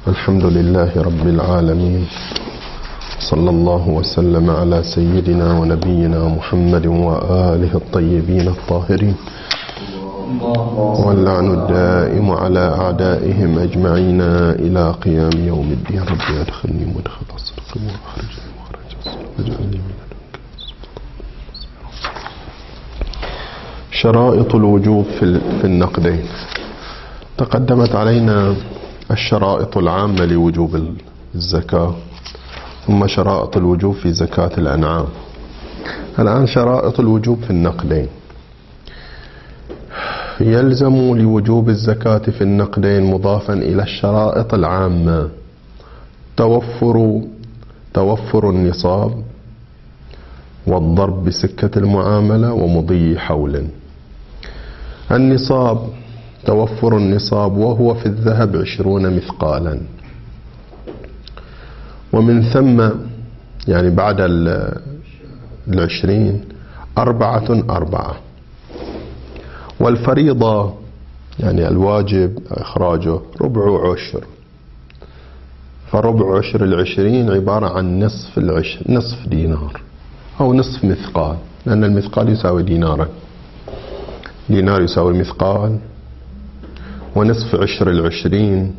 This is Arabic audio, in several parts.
الحمد لله رب العالمين، صلى الله وسلم على سيدنا ونبينا محمد وآله الطيبين الطاهرين، واللعن الدائم على أعدائهم أجمعين إلى قيام يوم الدين. رب أدخلني مدخل الصدق وأخرجني مخرج الصدق واجعلني من لدنك. شرائط الوجوب في النقدين. تقدمت علينا الشرائط العامة لوجوب الزكاة، ثم شرائط الوجوب في زكاة الأنعام. الآن شرائط الوجوب في النقدين. يلزم لوجوب الزكاة في النقدين مضافا إلى الشرائط العامة توفر النصاب، والضرب بسكة المعاملة، ومضي حول. النصاب، توفر النصاب وهو في الذهب 20 مثقالا، ومن ثم يعني بعد 20 4. والفريضة يعني الواجب إخراجه ربع عشر، فربع عشر 20 عبارة عن نصف دينار أو نصف مثقال، لأن المثقال يساوي دينارا، دينار يساوي مثقال، ونصف عشر 20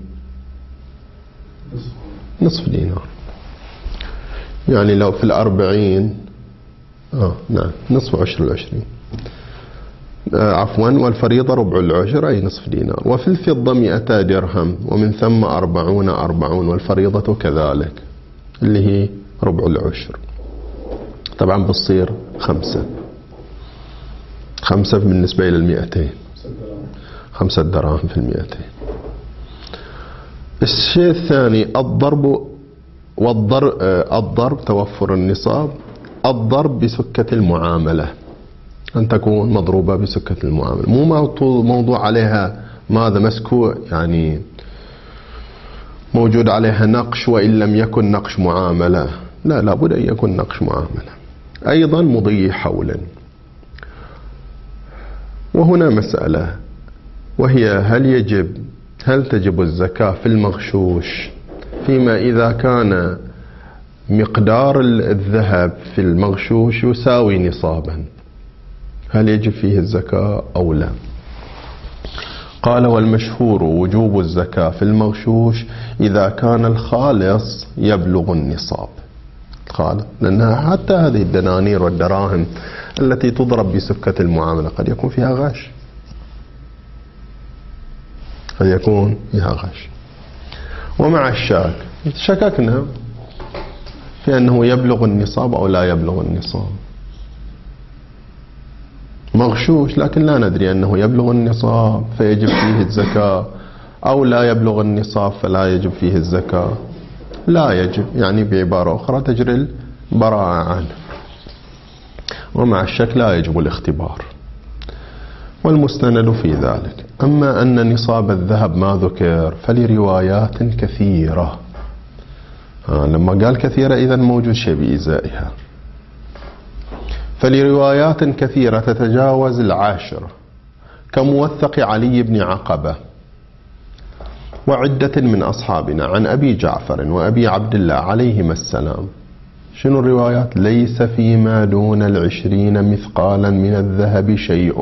نصف دينار. يعني لو في 40 نعم نصف عشر 20 عفوا. والفريضة ربع العشر أي نصف دينار. وفي الفضة 200 درهم، ومن ثم 40 والفريضة كذلك اللي هي ربع العشر. طبعا بتصير 5 بالنسبة إلى 200، 5 دراهم في 200. الشيء الثاني الضرب توفر النصاب، الضرب بسكة المعاملة، أن تكون مضروبة بسكة المعاملة، مو موضوع عليها ماذا مسكو، يعني موجود عليها نقش وإن لم يكن نقش معاملة، لا، لابد أن يكون نقش معاملة. أيضا مضي حولا. وهنا مسألة، وهي هل تجب الزكاة في المغشوش فيما إذا كان مقدار الذهب في المغشوش يساوي نصابا، هل يجب فيه الزكاة أو لا؟ قال: والمشهور وجوب الزكاة في المغشوش إذا كان الخالص يبلغ النصاب. الخالص، لأنها حتى هذه الدنانير والدراهم التي تضرب بسكة المعاملة قد يكون فيها غش، قد يكون فيها غش. ومع الشك شككنا في أنه يبلغ النصاب أو لا يبلغ النصاب. مغشوش لكن لا ندري أنه يبلغ النصاب فيجب فيه الزكاة، أو لا يبلغ النصاب فلا يجب فيه الزكاة. لا يجب، يعني بعبارة أخرى تجري البراءة عنه. ومع الشك لا يجب الاختبار. والمستند في ذلك. أما أن نصاب الذهب ما ذكر فلروايات كثيرة. لما قال كثيرة إذن موجود شيء بإزائها. فلروايات كثيرة تتجاوز 10، كموثق علي بن عقبة وعدة من أصحابنا عن أبي جعفر وأبي عبد الله عليهما السلام. شنو الروايات؟ ليس فيما دون 20 مثقالا من الذهب شيء.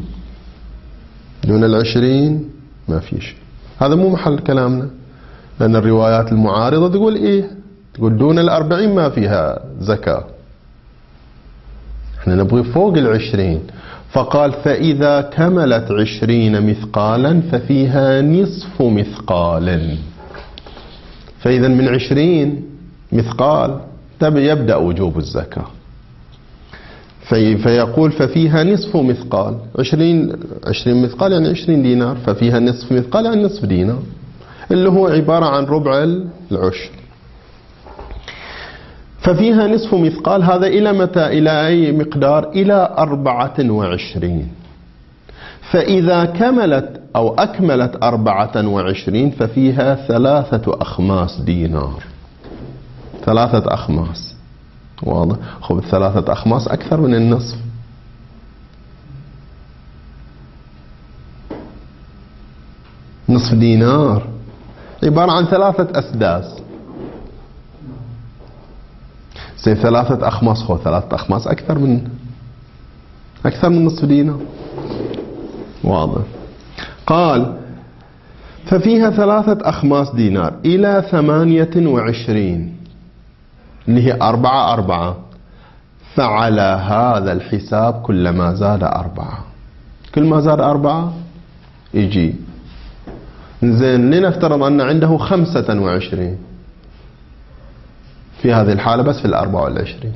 دون 20 ما في شيء. هذا مو محل كلامنا، لأن الروايات المعارضة تقول إيه؟ تقول دون 40 ما فيها زكاة. احنا نبغي فوق 20. فقال: فإذا كملت 20 مثقالا ففيها نصف مثقال. فإذا من 20 مثقال يبدأ وجوب الزكاة. فيقول: ففيها نصف مثقال. 20 مثقال يعني 20 دينار، ففيها نصف مثقال يعني نصف دينار، اللي هو عبارة عن ربع العشر. ففيها نصف مثقال. هذا إلى متى؟ إلى أي مقدار؟ إلى 24. فإذا كملت أو أكملت 24 ففيها 3 أخماس دينار. 3 أخماس، واضح؟ خب 3 أخماس أكثر من النصف. نصف دينار عبارة عن 3 أسداس. زين 3 أخماس، هو 3 أخماس أكثر من نصف دينار. واضح. قال ففيها 3 أخماس دينار إلى 28 اللي هي 4 فعلى هذا الحساب كلما زاد 4، كل ما زاد 4 يجي. زين لنفترض أن عنده 25 في هذه الحالة، بس في 24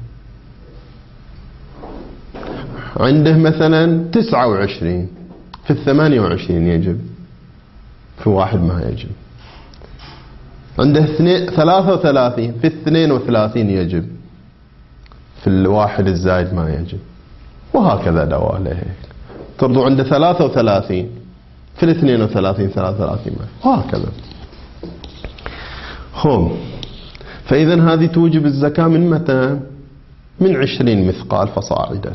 عنده مثلا 29 في 28 يجب، في 1 ما يجب. عنده 33 في 32 يجب، في 1 الزايد ما يجب، وهكذا دواله هيك. ترضوا عنده 33 في 32 33 ما، وهكذا. خب فإذا هذه توجب الزكاة من متى؟ من 20 مثقال فصاعدا.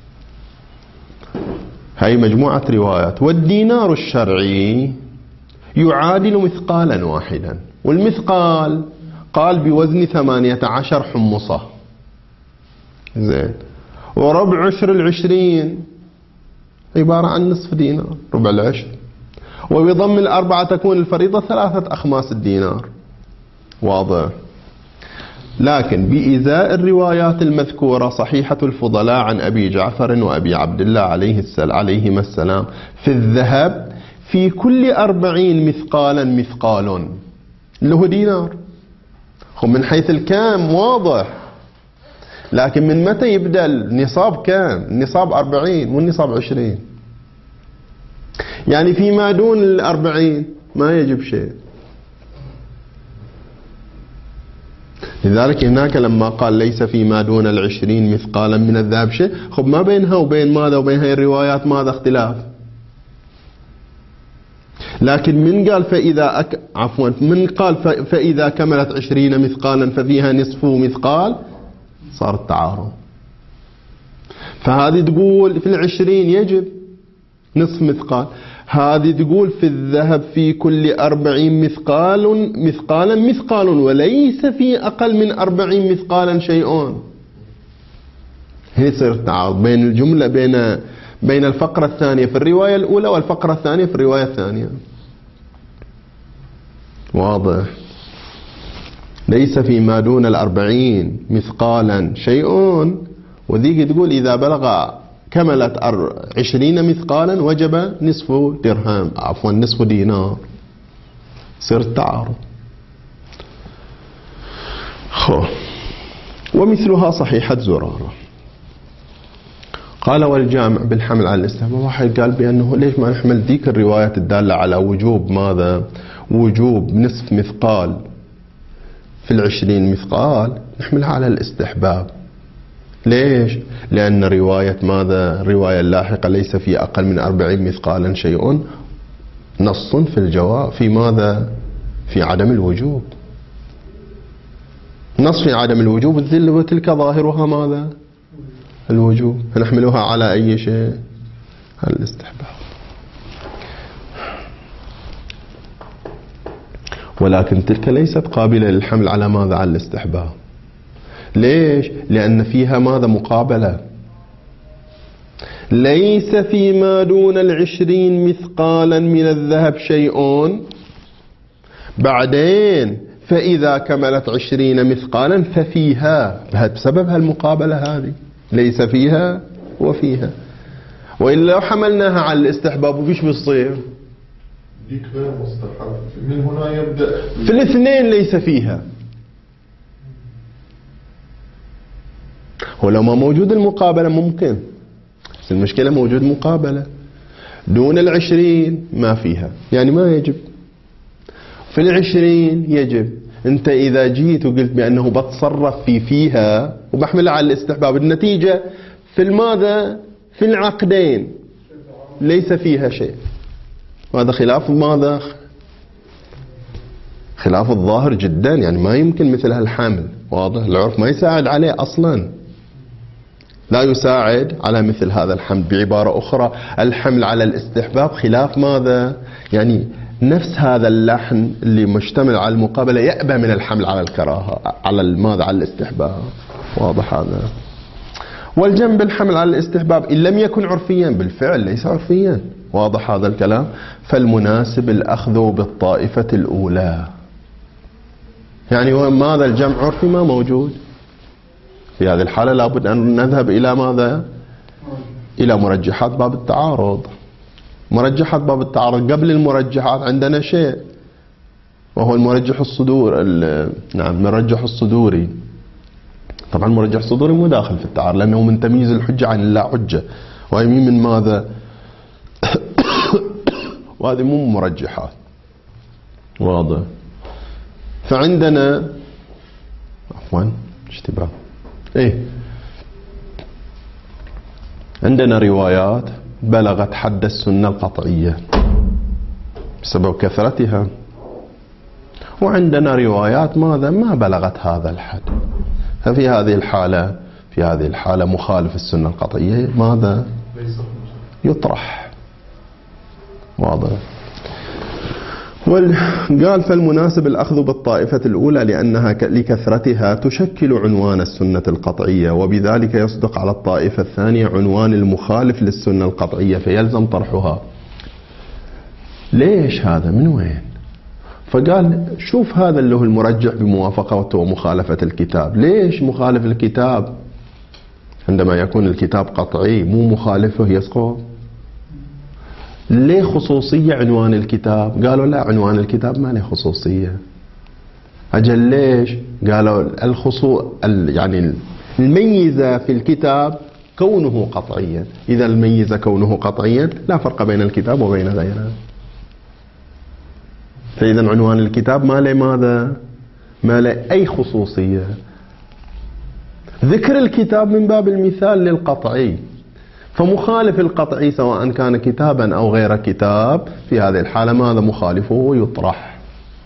هاي مجموعة روايات. والدينار الشرعي يعادل مثقالا واحدا، والمثقال قال بوزن 18 حمصة. زين. وربع عشر 20 عبارة عن نصف دينار، ربع العشر. وبضم 4 تكون الفريضة 3 أخماس الدينار. واضح. لكن بإزاء الروايات المذكورة صحيحة الفضلاء عن أبي جعفر وأبي عبد الله عليهما السلام في الذهب في كل 40 مثقالا مثقال اللي هو دينار. من حيث الكام واضح، لكن من متى يبدأ النصاب؟ كام النصاب؟ 40 والنصاب 20، يعني فيما دون 40 ما يجب شيء. لذلك هناك لما قال ليس فيما دون 20 مثقالا من الذهب شيء، خب ما بينها وبين ماذا وبين هاي الروايات ماذا اختلاف؟ لكن من قال من قال فإذا كملت 20 مثقالا ففيها نصف مثقال، صار التعارض. فهذه تقول في 20 يجب نصف مثقال، هذه تقول في الذهب في كل 40 مثقالا وليس في أقل من 40 مثقالا شيء. هي يصير التعارض بين الجملة بين الفقرة الثانية في الرواية الأولى والفقرة الثانية في الرواية الثانية. واضح. ليس فيما دون 40 مثقالا شيء، وذيك تقول إذا بلغ كملت 20 مثقالا وجب نصف درهم، عفوا نصف دينار. صار التعارض. ومثلها صحيحة زرارة. قال والجامع بالحمل على الاستحباب. واحد قال بأنه ليش ما نحمل ذيك الروايات الدالة على وجوب ماذا؟ وجوب نصف مثقال في 20 مثقال نحملها على الاستحباب. ليش؟ لأن رواية ماذا؟ الرواية اللاحقة ليس في أقل من 40 مثقالا شيء نص في الجواب في ماذا؟ في عدم الوجوب. نص في عدم الوجوب الذل، وتلك ظاهرها ماذا؟ الوجوب. فنحملها على أي شيء؟ على الاستحباب. ولكن تلك ليست قابلة للحمل على ماذا؟ على الاستحباب. ليش؟ لأن فيها ماذا؟ مقابلة. ليس فيما دون 20 مثقالا من الذهب شيء، بعدين فإذا كملت 20 مثقالا ففيها، بسبب هالمقابلة هذه ليس فيها وفيها. وإلا لو حملناها على الاستحباب وفيش بيصير؟ من هنا يبدأ في الاثنين ليس فيها. ولو ما موجود المقابلة ممكن، بس المشكلة موجود مقابلة دون 20 ما فيها، يعني ما يجب. في 20 يجب. انت اذا جيت وقلت بانه بتصرف فيها وبحملها على الاستحباب، النتيجة في الماذا؟ في العقدين ليس فيها شيء. وهذا خلاف ماذا؟ خلاف الظاهر جدا، يعني ما يمكن مثل هالحمل. واضح. العرف ما يساعد عليه اصلا، لا يساعد على مثل هذا الحمل. بعبارة أخرى الحمل على الاستحباب خلاف ماذا؟ يعني نفس هذا اللحن اللي مشتمل على المقابلة يأبى من الحمل على الكراهة، على ماذا؟ على الاستحباب. واضح هذا؟ والجنب الحمل على الاستحباب إن لم يكن عرفيا، بالفعل ليس عرفيا. واضح هذا الكلام؟ فالمناسب الأخذ بالطائفة الأولى. يعني ماذا؟ الجمع عرفي ما موجود. في هذه الحالة لابد أن نذهب إلى ماذا؟ إلى مرجحات باب التعارض. مرجحات باب التعارض، قبل المرجحات عندنا شيء وهو المرجح الصدور. نعم، المرجح الصدوري. طبعا المرجح الصدوري مو داخل في التعارض لأنه من تمييز الحجة عن اللا حجة، وهي من ماذا؟ وهذه مو مرجحات. واضح؟ فعندنا عفوا اشتباه عندنا روايات بلغت حد السنة القطعية بسبب كثرتها، وعندنا روايات ماذا؟ ما بلغت هذا الحد. ففي هذه الحالة مخالف السنة القطعية ماذا؟ يطرح. واضح؟ قال فالمناسب الأخذ بالطائفة الأولى لأنها لكثرتها تشكل عنوان السنة القطعية، وبذلك يصدق على الطائفة الثانية عنوان المخالف للسنة القطعية فيلزم طرحها. ليش هذا؟ من وين؟ فقال شوف هذا اللي هو المرجح بموافقة ومخالفة الكتاب. ليش مخالف الكتاب؟ عندما يكون الكتاب قطعي مو مخالفه يسقط. ليه خصوصية عنوان الكتاب؟ قالوا لا، عنوان الكتاب ما له خصوصية. أجل ليش؟ قالوا يعني الميزة في الكتاب كونه قطعيا. إذا الميزة كونه قطعيا لا فرق بين الكتاب وبين غيره. فإذا عنوان الكتاب ما له ماذا؟ ما له أي خصوصية. ذكر الكتاب من باب المثال للقطعي، فمخالف القطعي سواء كان كتابا أو غير كتاب في هذه الحالة ماذا؟ مخالفه يطرح.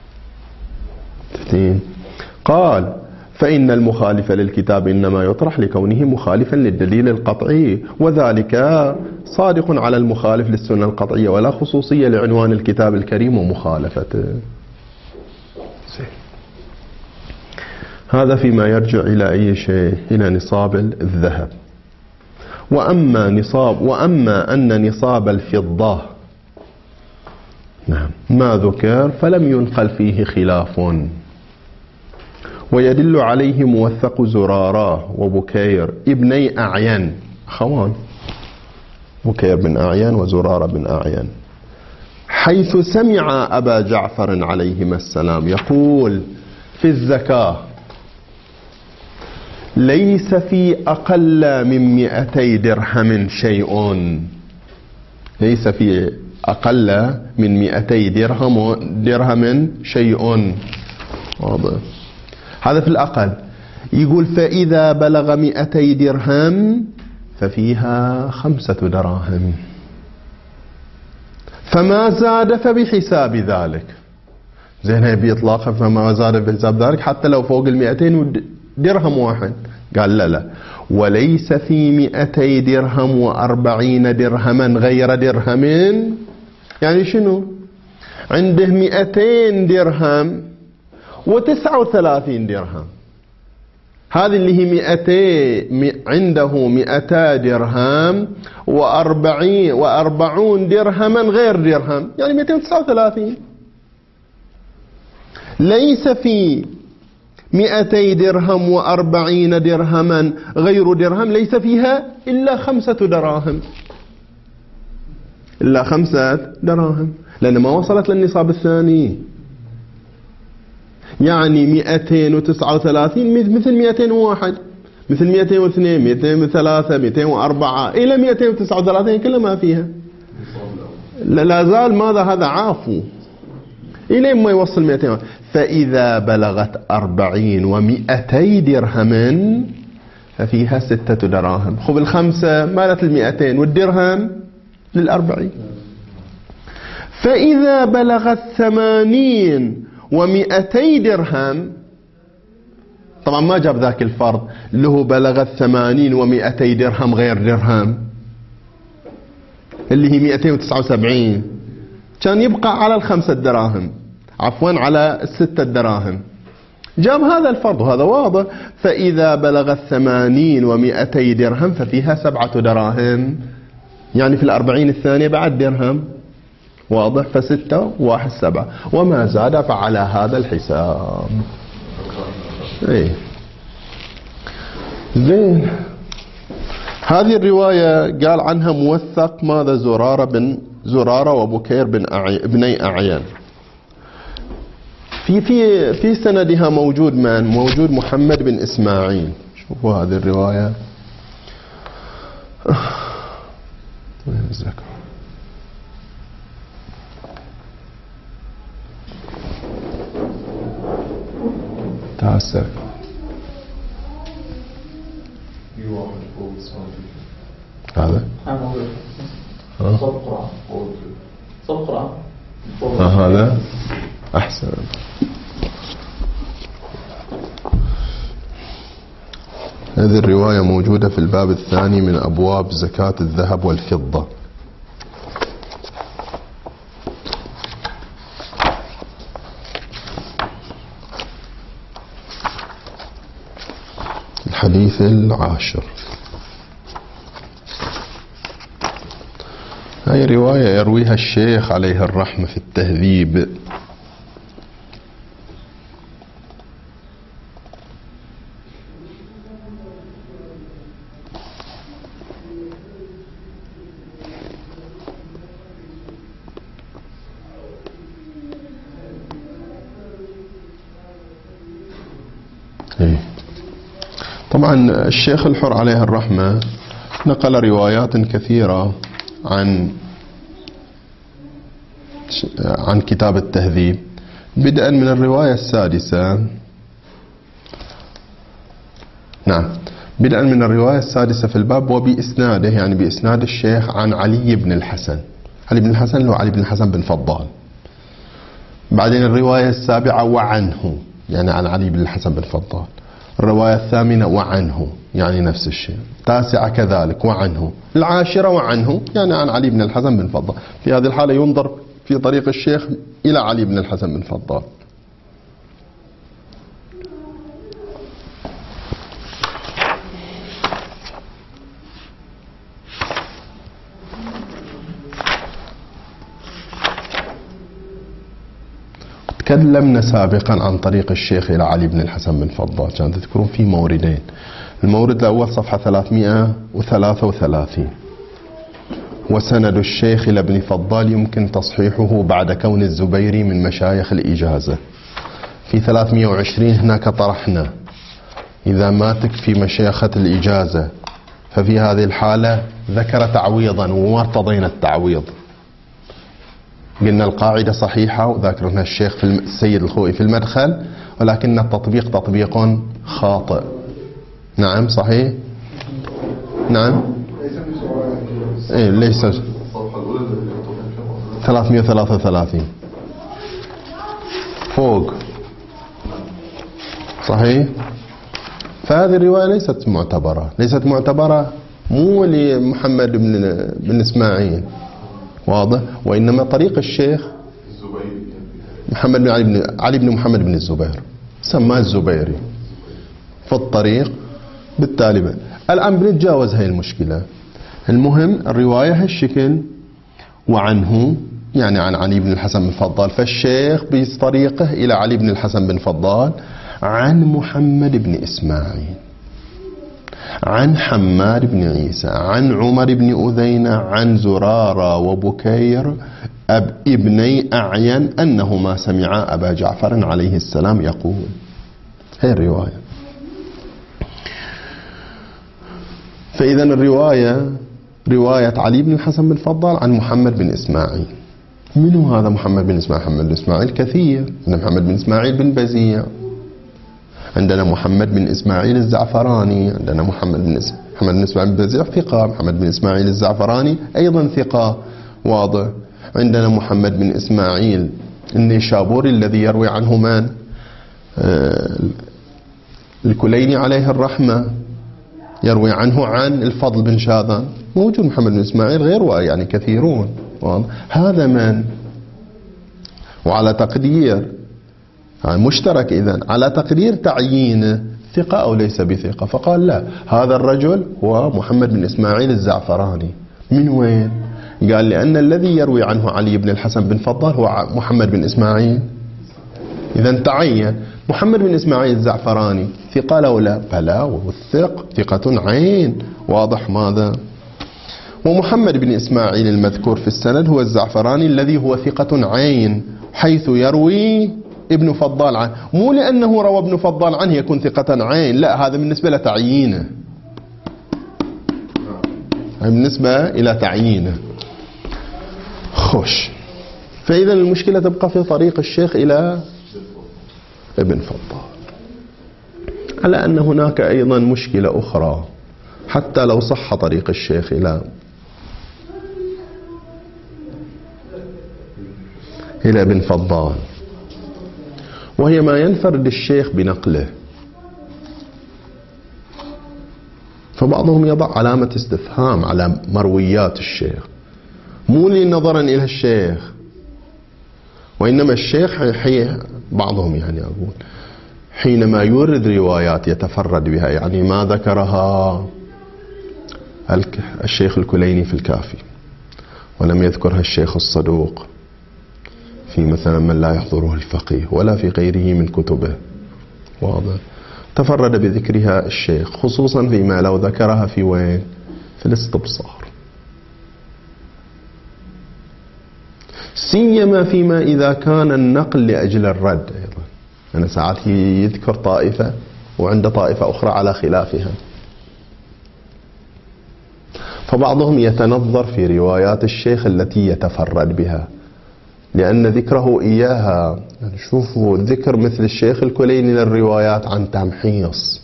قال فإن المخالف للكتاب إنما يطرح لكونه مخالفا للدليل القطعي، وذلك صادق على المخالف للسنة القطعية، ولا خصوصية لعنوان الكتاب الكريم ومخالفته. هذا فيما يرجع إلى أي شيء؟ إلى نصاب الذهب. وأما أن نصاب الفضة ما ذكر فلم ينقل فيه خلاف، ويدل عليه موثق زرارة وبكير ابني أعين أخوان، بكير بن أعين وزرارة بن أعين، حيث سمع أبا جعفر عليهما السلام يقول في الزكاة ليس في أقل من 200 درهم شيء. ليس في أقل من 200 درهم شيء. واضح؟ هذا في الأقل. يقول فإذا بلغ 200 درهم ففيها 5 دراهم، فما زاد فبحساب ذلك. زين هي إطلاقا فما زاد بحساب ذلك حتى لو فوق 200 درهم واحد. قال لا، وليس في 200 درهم و40 درهما غير درهم. يعني شنو؟ عنده 200 درهم و39 درهم. هذه اللي هي 200، عنده 200 درهم و40 درهما غير درهم، يعني 239. ليس في 200 درهم و40 درهما غير درهم، ليس فيها إلا 5 دراهم، إلا 5 دراهم، لأن ما وصلت للنصاب الثاني. يعني 239 مثل 201 مثل 202 203 204 إلى 239 كلها ما فيها. لا زال ماذا؟ هذا عافو إلى ما يوصل 200. فإذا بلغت 40 و200 درهم ففيها 6 دراهم. خب الخمسة مالت 200 والدرهم 40. فإذا بلغت 80 و200 درهم، طبعا ما جاب ذاك الفرض اللي هو بلغت 80 و200 درهم غير درهم اللي هي 279. كان يبقى على ال5 دراهم، عفوا على ال6 دراهم. جاب هذا الفرض وهذا واضح. فإذا بلغت 80 و200 درهم ففيها 7 دراهم، يعني في 40 الثانية بعد درهم، واضح. ف6 و1 7 وما زاد فعلى هذا الحساب. ايه زين. هذه الرواية قال عنها موثق ماذا زرارة وبكير بني أعيان. في سندها موجود من؟ موجود محمد بن إسماعيل. شوفوا هذه الرواية. تاسع هذا هذا أحسن. هذه الرواية موجودة في الباب الثاني من أبواب زكاة الذهب والفضة. الحديث 10. هاي رواية يرويها الشيخ عليه الرحمة في التهذيب. طبعا الشيخ الحر عليه الرحمة نقل روايات كثيرة عن كتاب التهذيب، بدءا من الرواية السادسة. نعم، بدءا من الرواية السادسة في الباب وبإسناده، يعني بإسناد الشيخ عن علي بن الحسن. علي بن الحسن هو علي بن الحسن بن فضال. بعدين الرواية السابعة وعنه، يعني عن علي بن الحسن بن فضال. الرواية الثامنة وعنه، يعني نفس الشيء. التاسعة كذلك وعنه. العاشرة وعنه، يعني عن علي بن الحسن بن فضال. في هذه الحالة ينظر في طريق الشيخ إلى علي بن الحسن بن فضال. تكلمنا سابقا عن طريق الشيخ إلى علي بن الحسن بن فضال، كان تذكرون في موردين. المورد الأول صفحة 333. وسند الشيخ إلى ابن فضال يمكن تصحيحه بعد كون الزبيري من مشايخ الإجازة. في 320 هناك طرحنا إذا ما تكفي مشيخة الإجازة ففي هذه الحالة ذكر تعويضا وارتضينا التعويض. قلنا القاعدة صحيحة وذاكرنا الشيخ في السيد الخوئي في المدخل، ولكن التطبيق تطبيق خاطئ. نعم صحيح. نعم إيه ليس 333 فوق صحيح. فهذه الرواية ليست معتبرة مو لمحمد بن إسماعيل، واضح. وإنما طريق الشيخ محمد بن علي بن محمد بن الزبير، سماه الزبيري في الطريق. بالتالي الآن بنتجاوز هاي المشكلة. المهم الرواية هالشكل وعنه، يعني عن علي بن الحسن بن فضال. فالشيخ بطريقه إلى علي بن الحسن بن فضال عن محمد بن إسماعيل، عن حماد بن عيسى، عن عمر بن أذينة، عن زرارة وبكير ابني أعين أنهما سمعا أبا جعفر عليه السلام يقول. هي الرواية. فإذا الرواية رواية علي بن الحسن بن فضال عن محمد بن إسماعيل. من هذا محمد بن إسماعيل؟ محمد بن إسماعيل كثير. عندنا محمد بن إسماعيل بن بزيع، عندنا محمد بن إسماعيل الزعفراني، عندنا محمد بن إسماعيل بن بزيع ثقة، محمد بن إسماعيل الزعفراني أيضا ثقة، واضح. عندنا محمد بن إسماعيل النيشابوري الذي يروي عنه من؟ الكليني عليه الرحمة، يروي عنه عن الفضل بن شاذان. موجود محمد بن إسماعيل غير يعني كثيرون، واضح. هذا من؟ وعلى تقدير مشترك إذن على تقدير تعيينه ثقة أو ليس بثقة. فقال لا، هذا الرجل هو محمد بن إسماعيل الزعفراني. من وين؟ قال لأن الذي يروي عنه علي بن الحسن بن فضال هو محمد بن إسماعيل. إذن تعين محمد بن إسماعيل الزعفراني ثقة لو لا؟ بلى، والثق ثقة عين. واضح ماذا؟ ومحمد بن إسماعيل المذكور في السند هو الزعفراني الذي هو ثقة عين، حيث يروي ابن فضال عنه. مو لأنه روى ابن فضال عنه يكون ثقة عين، لا، هذا بالنسبة لتعيينه، بالنسبة إلى تعيينه. خوش. فإذا المشكلة تبقى في طريق الشيخ إلى ابن فضال. على أن هناك أيضا مشكلة أخرى حتى لو صح طريق الشيخ إلى ابن فضال، وهي ما ينفرد الشيخ بنقله. فبعضهم يضع علامة استفهام على مرويات الشيخ، مو نظرا إلى الشيخ، وإنما الشيخ بعضهم يعني أقول حينما يورد روايات يتفرد بها، يعني ما ذكرها الشيخ الكليني في الكافي ولم يذكرها الشيخ الصدوق في مثلا من لا يحضره الفقيه ولا في غيره من كتبه، واضح، تفرد بذكرها الشيخ، خصوصا فيما لو ذكرها في وين؟ في الاستبصار، سيما فيما إذا كان النقل لأجل الرد. أيضا أنا ساعات يذكر طائفة وعند طائفة أخرى على خلافها. فبعضهم يتنظر في روايات الشيخ التي يتفرد بها، لأن ذكره إياها، يعني شوفوا ذكر مثل الشيخ الكليني للروايات عن تمحيص،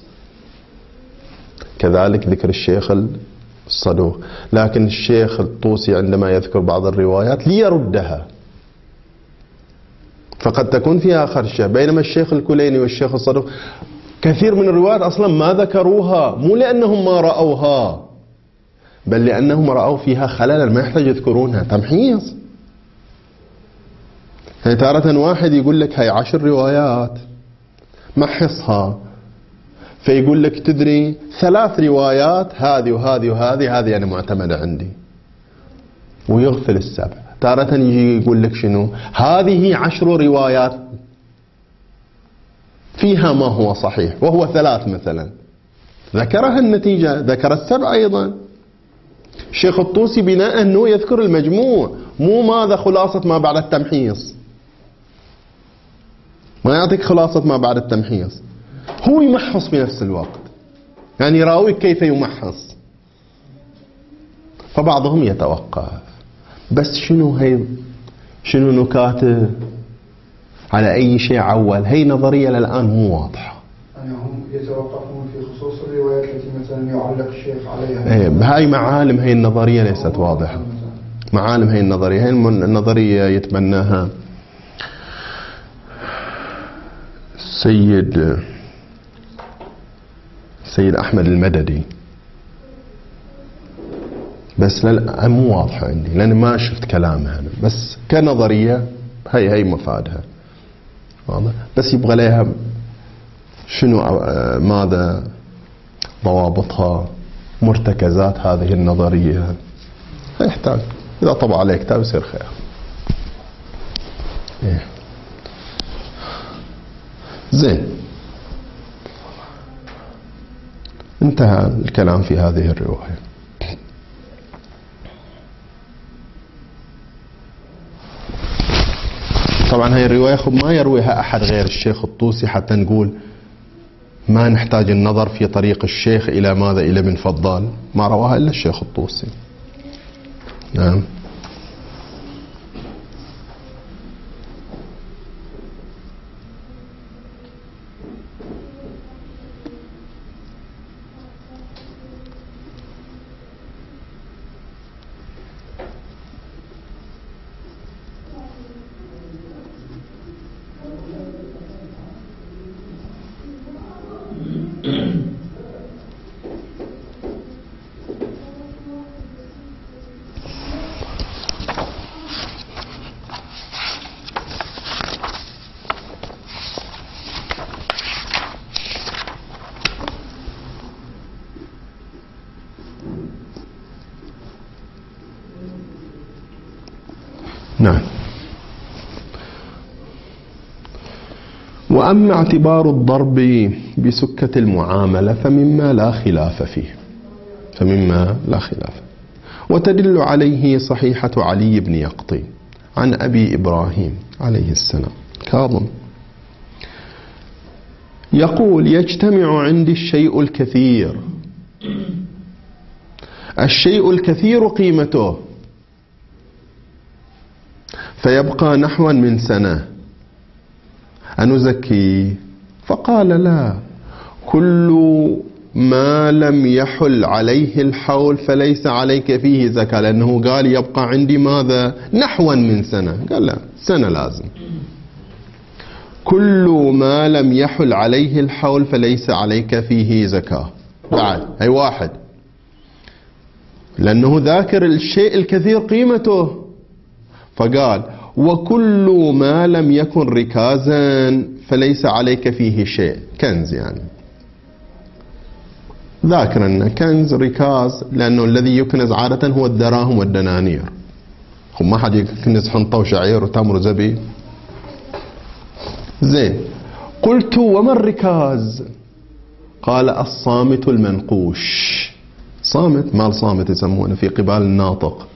كذلك ذكر الشيخ الصدوق، لكن الشيخ الطوسي عندما يذكر بعض الروايات ليردها فقد تكون فيها خرشة، بينما الشيخ الكليني والشيخ الصدوق كثير من الروايات أصلا ما ذكروها، مو لأنهم ما رأوها، بل لأنهم رأوا فيها خللا ما يحتاج يذكرونها، تمحيص. هي تارة واحد يقول لك هاي 10 روايات محصها، فيقول لك تدري 3 روايات هذه وهذه وهذه، هذه أنا معتمدة عندي، ويغفل ال7. تارة يجي يقول لك شنو، هذه 10 روايات فيها ما هو صحيح وهو 3 مثلا، ذكرها النتيجة، ذكر ال7 أيضا. الشيخ الطوسي بناء أنه يذكر المجموع، مو ماذا خلاصة ما بعد التمحيص، ما يعطيك خلاصة ما بعد التمحيص، هو يمحص في نفس الوقت، يعني يراويك كيف يمحص. فبعضهم يتوقف، بس شنو نكاته على أي شيء عول، هي نظرية للآن مو واضحة. يعني هم يتوقفون في خصوص الروايات التي مثلا يعلق الشيخ عليها. هاي معالم، هي النظرية ليست واضحة، معالم هي النظرية، هي النظرية يتبناها سيد أحمد المددي، بس مو واضحة عندي لأن ما شفت كلامه أنا، بس كنظرية هي مفادها واضح، بس يبغى لها شنو ماذا ضوابطها، مرتكزات هذه النظرية، يحتاج إذا طبع عليه كتاب يصير خير. زين، انتهى الكلام في هذه الرواية. طبعا هاي الرواية ما يرويها أحد غير الشيخ الطوسي حتى نقول ما نحتاج النظر في طريق الشيخ إلى ماذا، إلى ابن فضال، ما رواها إلا الشيخ الطوسي. نعم. نعم. وأما اعتبار الضرب بسكة المعاملة فمما لا خلاف فيه، وتدل عليه صحيحة علي بن يقطين عن أبي إبراهيم عليه السلام كاظم يقول: يجتمع عندي الشيء الكثير، الشيء الكثير قيمته، فيبقى نحوا من سنة أنزكي؟ فقال: لا، كل ما لم يحل عليه الحول فليس عليك فيه زكاة، لأنه قال يبقى عندي ماذا؟ نحوا من سنة. قال: لا، سنة لازم. كل ما لم يحل عليه الحول فليس عليك فيه زكاة. بعد أي واحد، لأنه ذاكر الشيء الكثير قيمته، فقال: وكل ما لم يكن ركازا فليس عليك فيه شيء، كنز يعني ذاكر أن كنز ركاز، لأنه الذي يكنز عادة هو الدراهم والدنانير، هم ما حد يكنز حنطة وشعير وتمر وزبيب. زين. قلت: وما الركاز؟ قال: الصامت المنقوش. صامت، مال صامت يسمونه في قبال الناطق،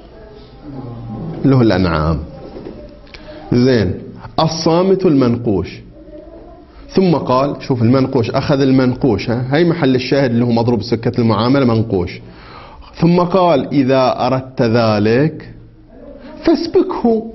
له الأنعام. زين، الصامت المنقوش. ثم قال، شوف المنقوش، أخذ المنقوش، هاي محل الشاهد اللي هو مضروب سكة المعاملة، منقوش. ثم قال: إذا أردت ذلك فاسبكه.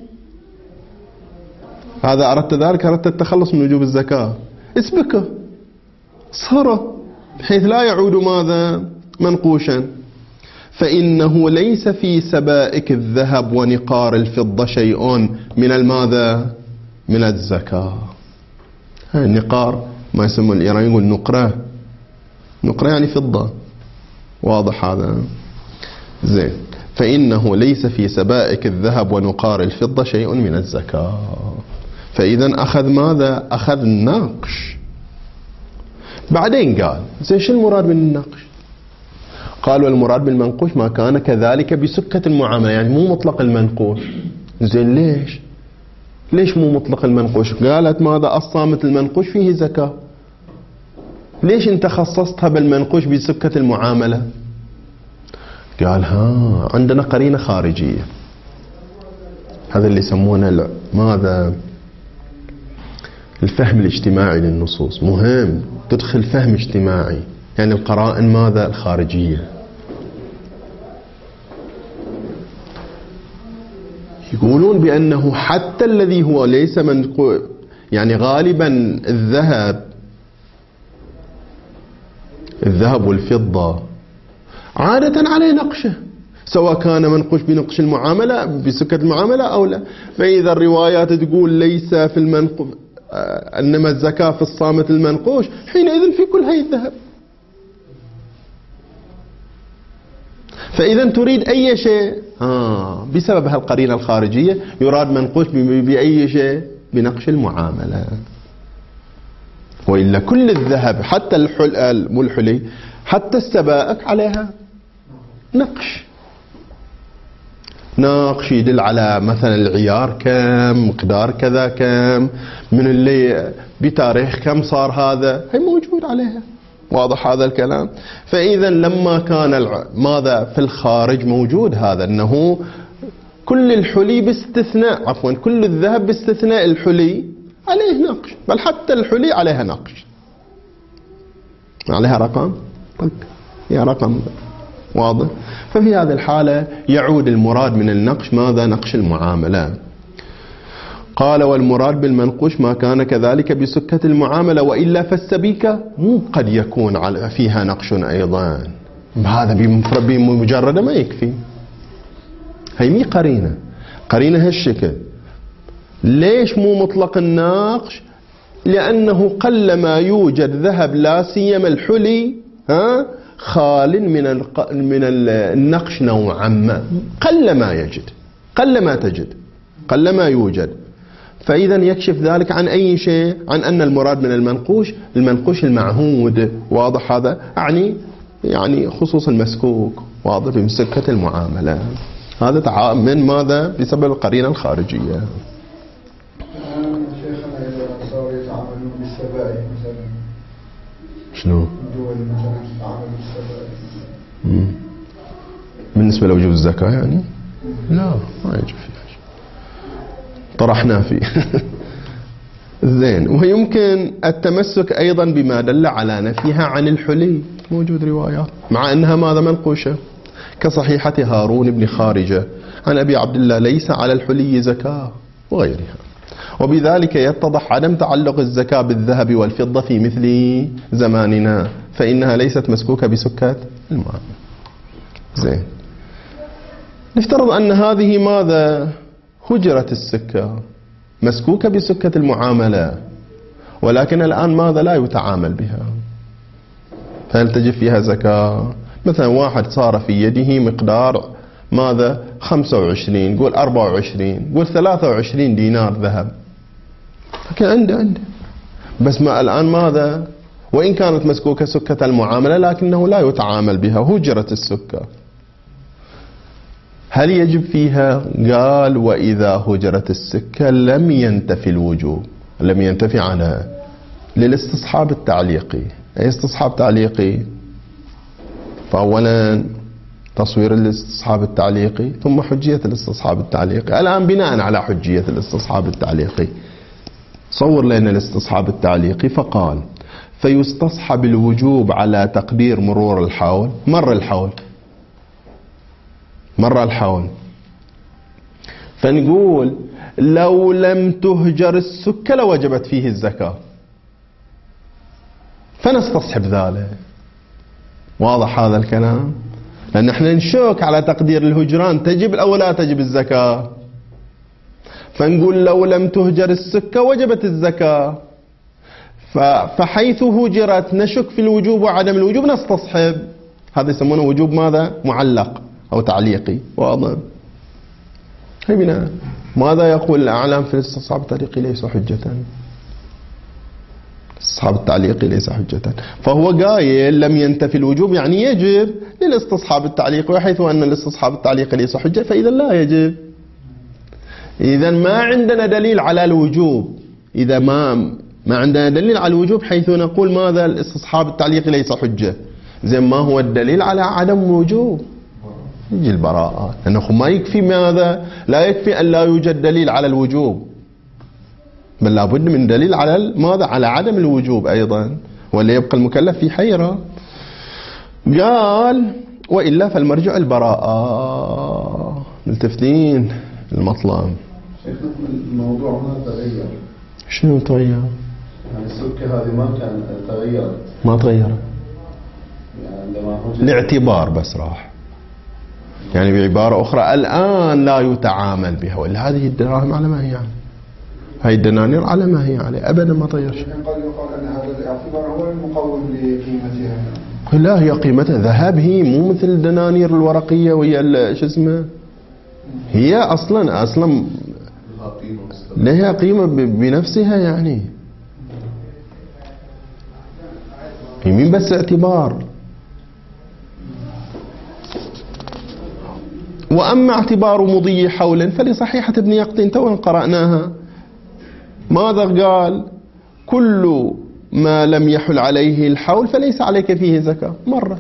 هذا أردت ذلك، أردت التخلص من وجوب الزكاة، اسبكه، صهره، بحيث لا يعود ماذا؟ منقوشا. فإنه ليس في سبائك الذهب ونقار الفضة شيء من الماذا؟ من الزكاة. النقار ما يسمون الإيرانيين يقول نقرة، نقرة يعني فضة، واضح هذا؟ زين. فإنه ليس في سبائك الذهب ونقار الفضة شيء من الزكاة. فإذا أخذ ماذا؟ أخذ النقش. بعدين قال: زين، شو المراد من النقش؟ قال: والمراد بالمنقوش ما كان كذلك بسكة المعاملة، يعني مو مطلق المنقوش. زين، ليش مو مطلق المنقوش؟ قالت ماذا؟ الصامت المنقوش فيه زكاة. ليش انت خصصتها بالمنقوش بسكة المعاملة؟ قال: عندنا قرينة خارجية، هذا اللي يسمونه ماذا؟ الفهم الاجتماعي للنصوص. مهم تدخل فهم اجتماعي، يعني القرائن ماذا؟ الخارجية. يقولون بأنه حتى الذي هو ليس منقوش، يعني غالبا الذهب والفضة عادة عليه نقشه، سواء كان منقوش بنقش المعاملة بسكة المعاملة أو لا. فإذا الروايات تقول ليس في المنقوش إنما الزكاة في الصامت المنقوش، حينئذ في كل هاي الذهب. فإذا تريد أي شيء بسبب هالقرينة الخارجية يراد منقوش بأي شيء؟ بنقش المعاملة. وإلا كل الذهب حتى الحلي حتى السبائك عليها نقش يدل على مثلا العيار كم، مقدار كذا كم، من اللي بتاريخ كم صار، هذا هي موجود عليها. واضح هذا الكلام؟ فإذا لما كان ماذا في الخارج موجود هذا، أنه كل الحلي باستثناء، عفوا كل الذهب باستثناء الحلي عليه نقش، بل حتى الحلي عليها نقش، عليها رقم، يا رقم، واضح؟ ففي هذه الحالة يعود المراد من النقش ماذا؟ نقش المعاملة. قال: والمراد بالمنقوش ما كان كذلك بسكة المعاملة، وإلا فالسبيكة مو قد يكون فيها نقش أيضا. هذا بمجرد ما يكفي. هي مي قرينة هالشكل. ليش مو مطلق النقش؟ لأنه قلما يوجد ذهب لا سيما الحلي خال من النقش نوعا ما، قلما يوجد. فإذا يكشف ذلك عن أي شيء؟ عن أن المراد من المنقوش المعهود. واضح هذا؟ يعني خصوص المسكوك، واضح، بمسكة المعاملة. هذا من ماذا؟ بسبب القرينة الخارجية. شيخنا إذا صاروا يتعاملون بالسبائك مثلا، شنو؟ الدول مثلا تتعامل بالسبائك بالنسبة لوجوب الزكاة يعني؟ لا، ما يجب فيها، طرحنا فيه. زين. ويمكن التمسك أيضا بما دل على نفيها عن الحلي، موجود روايات مع أنها ماذا منقوشة، كصحيحة هارون بن خارجة عن أبي عبد الله ليس على الحلي زكاة وغيرها. وبذلك يتضح عدم تعلق الزكاة بالذهب والفضة في مثل زماننا، فإنها ليست مسكوكة بسكة المال. زين. نفترض أن هذه ماذا؟ هجرت السكة، مسكوكة بسكة المعاملة، ولكن الآن ماذا؟ لا يتعامل بها، فهل تجب فيها زكاة؟ مثلا واحد صار في يده مقدار ماذا؟ 25، قول 24، قول 23 دينار ذهب، لكن عنده بس ما الآن ماذا؟ وإن كانت مسكوكة سكة المعاملة لكنه لا يتعامل بها، هجرت السكة، هل يجب فيها؟ قال وإذا هجرت السكة لم ينتفي الوجوب، لم ينتفي عنها للاستصحاب التعليقي. أي استصحاب تعليقي؟ فأولا تصوير الاستصحاب التعليقي، ثم حجية الاستصحاب التعليقي. الآن بناء على حجية الاستصحاب التعليقي صور لنا الاستصحاب التعليقي، فقال فيستصحب الوجوب على تقدير مرور الحول. مر الحول، فنقول لو لم تهجر السكة لوجبت فيه الزكاة، فنستصحب ذلك. واضح هذا الكلام؟ لأن احنا نشك على تقدير الهجران تجب أو لا تجب الزكاة، فنقول لو لم تهجر السكة وجبت الزكاة، فحيث هجرت نشك في الوجوب وعدم الوجوب نستصحب. هذا يسمونه وجوب ماذا؟ معلق أو تعليقي. واضح؟ هي بناء ماذا يقول الأعلام في الاستصحاب التعليقي؟ ليس حجة. الاستصحاب التعليقي ليس حجة، فهو قايل لم ينتفي الوجوب يعني يجب للاستصحاب التعليقي، وحيث أن الاستصحاب التعليقي ليس حجة فإذا لا يجب. إذا ما عندنا دليل على الوجوب، إذا ما عندنا دليل على الوجوب حيث نقول ماذا؟ الاستصحاب التعليقي ليس حجة. زين، ما هو الدليل على عدم وجوب؟ يجي البراءات، لأنه ما يكفي ماذا؟ لا يكفي أن لا يوجد دليل على الوجوب، بل لابد من دليل على ماذا؟ على عدم الوجوب أيضا، ولا يبقى المكلف في حيرة. قال وإلا فالمرجع البراءة. ملتفتين المطلب. الموضوع ما تغير. شنو تغير؟ يعني السكة هذه ما كان تغيرت. ما تغيرت. يعني الاعتبار بس راح. يعني بعبارة أخرى الآن لا يتعامل بها، ولا هذه الدراهم على ما هي عليه، هاي الدنانير على ما هي عليه، أبدا ما تغير شيء. يقال أن هذا الاعتبار هو المقوم لقيمتها. لا، هي قيمتها ذهب، هي مو مثل الدنانير الورقية وهي شو اسمه، هي أصلا لها قيمة بنفسها، يعني هي مين بس اعتبار. وأما اعتبار مضي حول فلصحيحة ابن يقطين تونا قرأناها، ماذا قال؟ كل ما لم يحل عليه الحول فليس عليك فيه زكاة، مرت.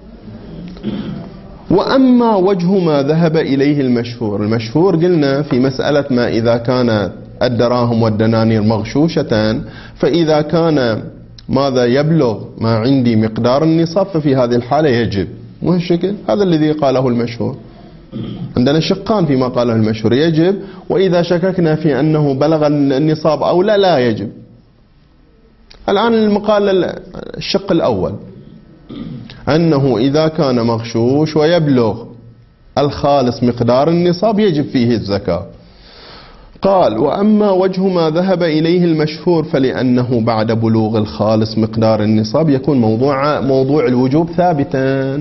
وأما وجه ما ذهب إليه المشهور قلنا في مسألة ما إذا كانت الدراهم والدنانير مغشوشة، فإذا كان ماذا يبلغ ما عندي مقدار النصاب ففي هذه الحالة يجب. مو هالشكل؟ هذا الذي قاله المشهور. عندنا شقان فيما قاله المشهور، يجب، وإذا شككنا في أنه بلغ النصاب أو لا يجب. الآن المقال الشق الأول أنه إذا كان مغشوش ويبلغ الخالص مقدار النصاب يجب فيه الزكاة. قال وأما وجه ما ذهب إليه المشهور فلأنه بعد بلوغ الخالص مقدار النصاب يكون موضوع الوجوب ثابتا.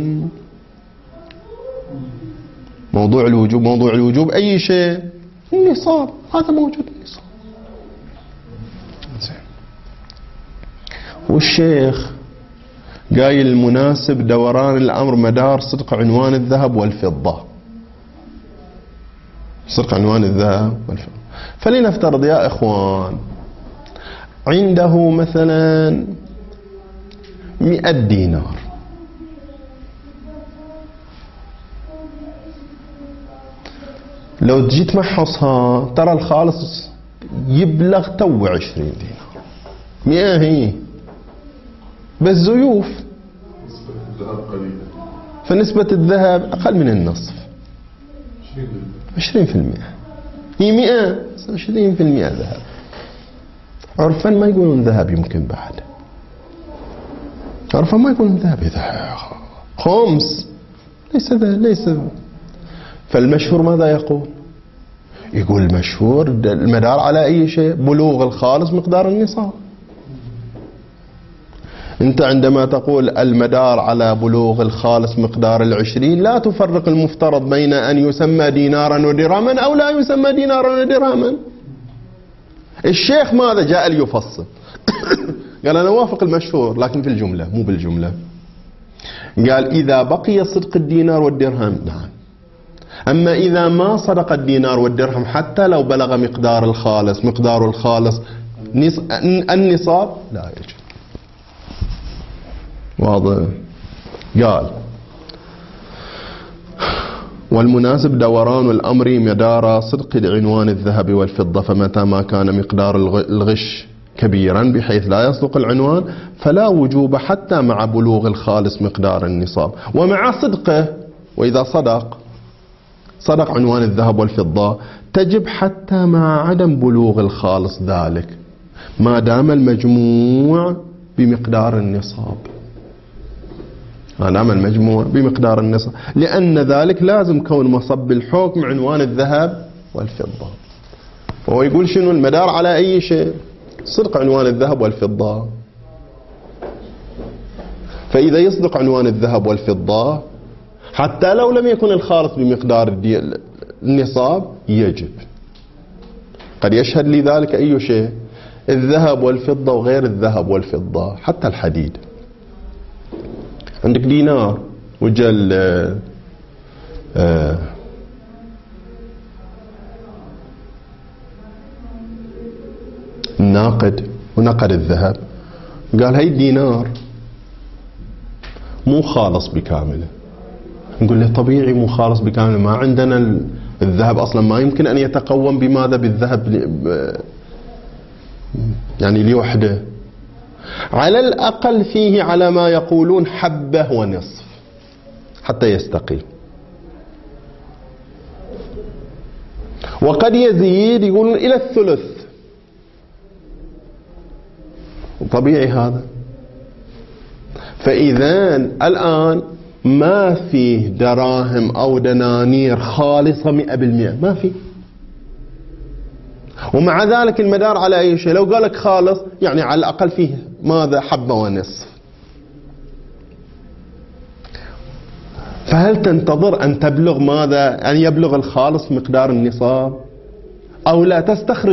موضوع الوجوب أي شيء؟ النصاب، هذا موجود النصاب. والشيخ قايل المناسب دوران الأمر مدار صدق عنوان الذهب والفضة. سرق عنوان الذهب والفضة. فلنفترض يا إخوان عنده مثلا 100 دينار، لو تجي تمحصها ترى الخالص يبلغ تو 20 دينار. 100 هي بس زيوف، نسبة الذهب قليلة، فنسبة الذهب أقل من النصف، 20%. هي 100 20% ذهب. عرفا ما يقولون ذهب، يمكن بعد عرفا ما يقولون ذهب، إذا خمس ليس. فالمشهور ماذا يقول؟ يقول المشهور المدار على أي شيء؟ بلوغ الخالص مقدار النصاب. أنت عندما تقول المدار على بلوغ الخالص مقدار 20، لا تفرق المفترض بين أن يسمى دينارا ودرهما أو لا يسمى دينارا ودرهما. الشيخ ماذا جاء ليفصل؟ قال أنا وافق المشهور لكن في الجملة مو بالجملة. قال إذا بقي صدق الدينار والدرهم نعم، أما إذا ما صدق الدينار والدرهم حتى لو بلغ مقدار الخالص النصاب لا يجب. واضح؟ قال والمناسب دوران الأمر مدار صدق عنوان الذهب والفضة، فمتى ما كان مقدار الغش كبيرا بحيث لا يصدق العنوان فلا وجوب حتى مع بلوغ الخالص مقدار النصاب، ومع صدقه. وإذا صدق عنوان الذهب والفضة تجب حتى مع عدم بلوغ الخالص ذلك ما دام المجموع بمقدار النصاب، بمقدار النصاب، لأن ذلك لازم كون مصب الحكم عنوان الذهب والفضة. وهو يقول شنو المدار على أي شيء؟ صدق عنوان الذهب والفضة. فإذا يصدق عنوان الذهب والفضة حتى لو لم يكن الخالص بمقدار النصاب يجب. قد يشهد لذلك أي شيء؟ الذهب والفضة وغير الذهب والفضة، حتى الحديد. عندك دينار وجل الناقد ونقد الذهب، قال هاي الدينار مو خالص بكامله. نقول له طبيعي مو خالص بكامله، ما عندنا الذهب أصلا ما يمكن أن يتقوم بماذا؟ بالذهب يعني لوحده. على الأقل فيه على ما يقولون حبة ونصف حتى يستقيم، وقد يزيد يقولون إلى الثلث. طبيعي هذا. فإذا الآن ما فيه دراهم أو دنانير خالصة 100%، ما فيه. ومع ذلك المدار على أي شيء؟ لو قالك خالص يعني على الأقل فيه ماذا؟ حبة ونصف. فهل تنتظر أن تبلغ ماذا؟ أن يبلغ الخالص مقدار النصاب أو لا؟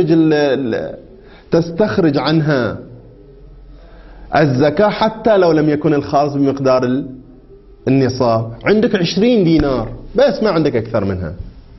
تستخرج عنها الزكاة حتى لو لم يكن الخالص بمقدار النصاب. عندك 20 دينار بس ما عندك أكثر منها،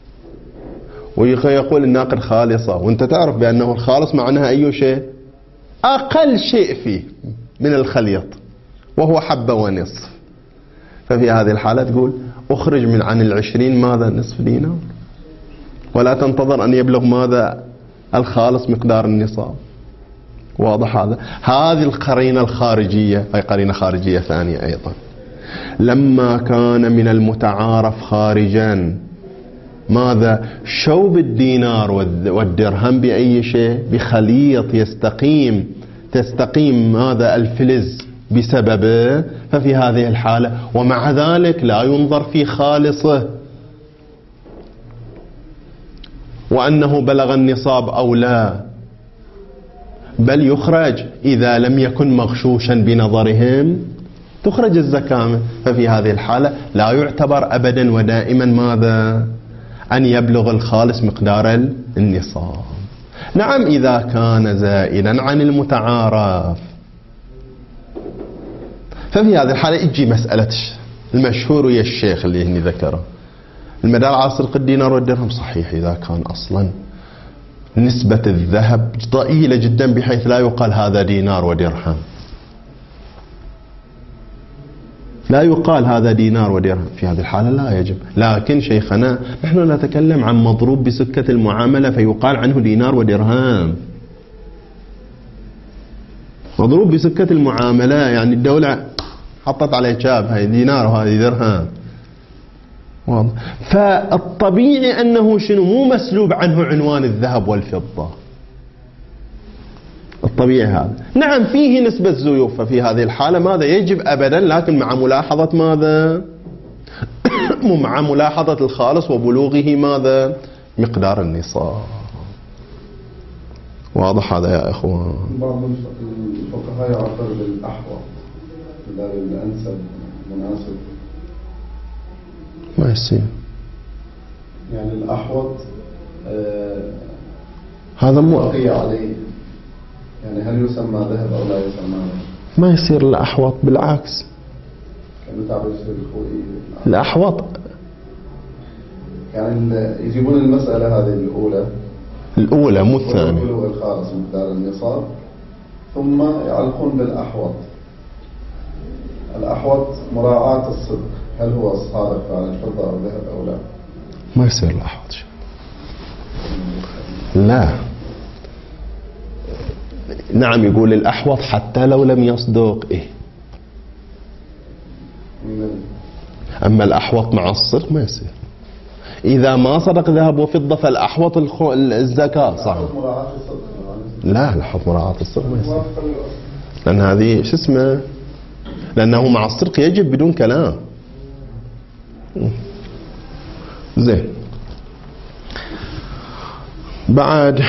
ويقول الناقد خالصة، وانت تعرف بأنه الخالص معناها أي شيء؟ أقل شيء فيه من الخليط، وهو حبة ونصف. ففي هذه الحالة تقول أخرج عن 20 ماذا؟ نصف دينار، ولا تنتظر أن يبلغ ماذا؟ الخالص مقدار النصاب. واضح هذا؟ هذه القرينة الخارجية، أي قرينة خارجية ثانية أيضا. لما كان من المتعارف خارجا ماذا؟ شوب الدينار والدرهم بأي شيء؟ بخليط تستقيم ماذا؟ الفلز بسببه. ففي هذه الحالة ومع ذلك لا ينظر في خالصه وأنه بلغ النصاب أو لا، بل يخرج إذا لم يكن مغشوشا بنظرهم تخرج الزكاة. ففي هذه الحالة لا يعتبر أبدا ودائما ماذا؟ أن يبلغ الخالص مقدار النصاب. نعم إذا كان زائدا عن المتعارف. ففي هذه الحالة يجي مسألة المشهور ويا الشيخ اللي هني ذكره، المدار على صدق الدينار والدرهم صحيح إذا كان أصلا نسبة الذهب ضئيلة جدا بحيث لا يقال هذا دينار ودرهم، لا يقال هذا دينار ودرهم، في هذه الحالة لا يجب. لكن شيخنا نحن نتكلم عن مضروب بسكة المعاملة فيقال عنه دينار ودرهم. مضروب بسكة المعاملة يعني الدولة حطت عليه شاب هاي دينار وهذه درهم، واضح. فالطبيعي أنه شنو مو مسلوب عنه عنوان الذهب والفضة، الطبيعي هذا. نعم فيه نسبة زيوف، ففي هذه الحالة ماذا يجب أبدا، لكن مع ملاحظة ماذا مع ملاحظة الخالص وبلوغه ماذا مقدار النصاب. واضح هذا يا إخوان؟ بعض الفقهاء يعتبر بالأحوط بدل الأنسب مناسب، ما يصير يعني الأحوط هذا مو عليه، يعني هل يسمى ذهب أو لا يسمى ذهب؟ ما يصير الأحوط، بالعكس كما تعرف الشيخ الخوئي الأحوط يعني يجيبون المسألة هذه الأولى مو الثانية، البلوغ الخالص مقدار النصاب، ثم يعلقون بالأحوط. الأحوط مراعاة الصدق، هل هو صادق فعلا الفضة أو ذهب أو لا؟ ما يصير الأحوط شيء. لا نعم يقول الأحوط حتى لو لم يصدق أما الأحوط مع الصدق ما يصير. إذا ما صدق ذهب وفضة فالأحوط الزكاة صح. لا الأحوط مراعاة الصدق ما يصير، لأن هذه شو اسمه، لأنه مع الصدق يجب بدون كلام. زين بعد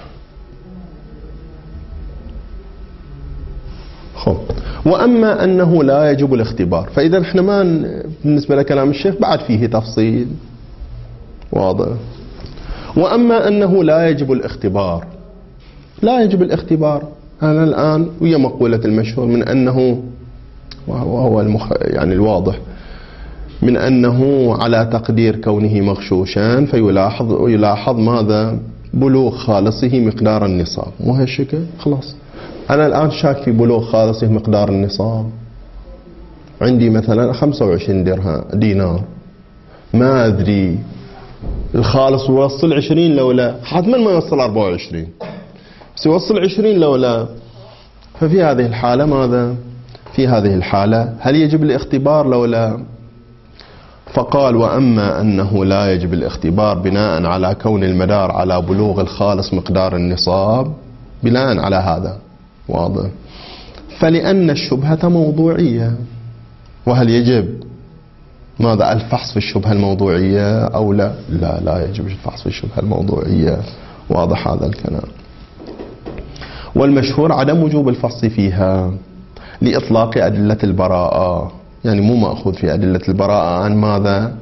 خب. وأما أنه لا يجب الاختبار، فإذا احنا ما بالنسبة لكلام الشيخ بعد فيه تفصيل واضح. وأما أنه لا يجب الاختبار، لا يجب الاختبار أنا الآن وهي مقولة المشهور من أنه وهو يعني الواضح من أنه على تقدير كونه مغشوشا فيلاحظ ماذا بلوغ خالصه مقدار النصاب، مو هالشكل خلاص. أنا الآن شاك في بلوغ خالصه مقدار النصاب، عندي مثلا 25 دينار، ما أدري الخالص يوصل 20 لو لا، حتما ما يوصل 24 بس يوصل 20 لو لا. ففي هذه الحالة ماذا، في هذه الحالة هل يجب الاختبار لو لا؟ فقال وأما أنه لا يجب الاختبار بناء على كون المدار على بلوغ الخالص مقدار النصاب، بناء على هذا واضح، فلأن الشبهة موضوعية. وهل يجب ماذا الفحص في الشبهة الموضوعية أو لا؟ لا يجب الفحص في الشبهة الموضوعية، واضح هذا الكلام. والمشهور عدم وجوب الفحص فيها لإطلاق أدلة البراءة، يعني مو مأخوذ في أدلة البراءة عن ماذا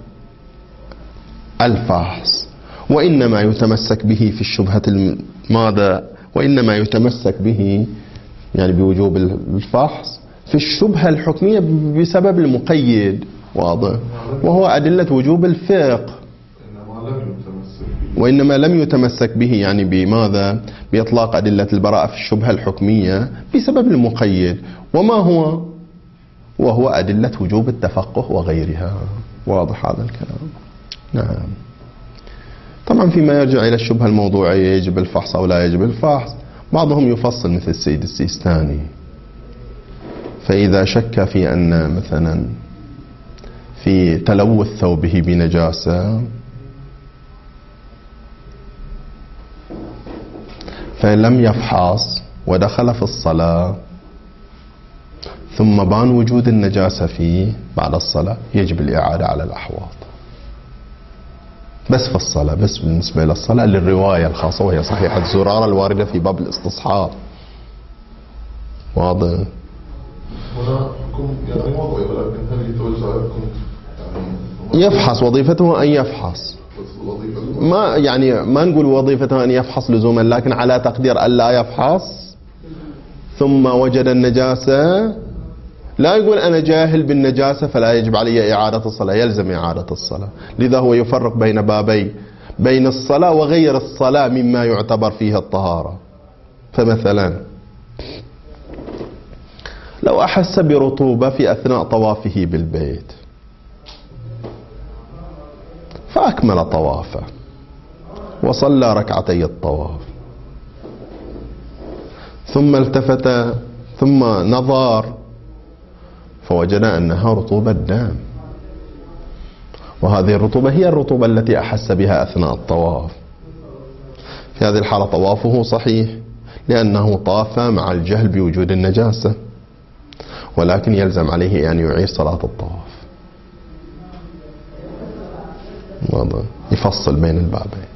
الفحص، وإنما يتمسك به في الشبهة ماذا، وإنما يتمسك به يعني بوجوب الفحص في الشبهة الحكمية بسبب المقيد واضح، وهو أدلة وجوب الفقه. وإنما لم يتمسك به يعني بماذا بإطلاق أدلة البراءة في الشبهة الحكمية بسبب المقيد، وما هو وهو أدلة وجوب التفقه وغيرها، واضح هذا الكلام. نعم طبعا فيما يرجع إلى الشبهة الموضوعية يجب الفحص أو لا يجب الفحص، بعضهم يفصل مثل السيد السيستاني، فإذا شك في أن مثلا في تلوث ثوبه بنجاسة فلم يفحص ودخل في الصلاة ثم بان وجود النجاسة فيه بعد الصلاة، يجب الإعادة على الأحواض بس في الصلاة، بس بالنسبة إلى الصلاة للرواية الخاصة وهي صحيحة الزرارة الواردة في باب الاستصحاب، واضح. هنا حكم يعني وضعي، ولكن هل يتوجه لكم يعني يفحص، وظيفته أن يفحص، ما يعني ما نقول وظيفته أن يفحص لزوما، لكن على تقدير أن لا يفحص ثم وجد النجاسة لا يقول أنا جاهل بالنجاسة فلا يجب علي إعادة الصلاة، يلزم إعادة الصلاة. لذا هو يفرق بين بابين، بين الصلاة وغير الصلاة مما يعتبر فيها الطهارة. فمثلا لو أحس برطوبة في أثناء طوافه بالبيت فأكمل طوافه وصلى ركعتي الطواف، ثم التفت ثم نظر فوجد أنها رطوبة دم، وهذه الرطوبة هي الرطوبة التي أحس بها أثناء الطواف. في هذه الحالة طوافه صحيح لأنه طاف مع الجهل بوجود النجاسة، ولكن يلزم عليه أن يعيد صلاة الطواف. يفصل بين البابين.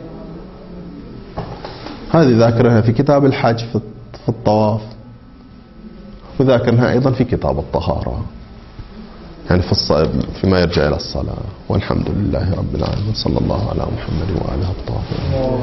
هذه ذاكرها في كتاب الحج في الطواف، وذاكرها أيضا في كتاب الطهارة، يعني فيما يرجع إلى الصلاة. والحمد لله رب العالمين، صلى الله على محمد وآله الطاهرين.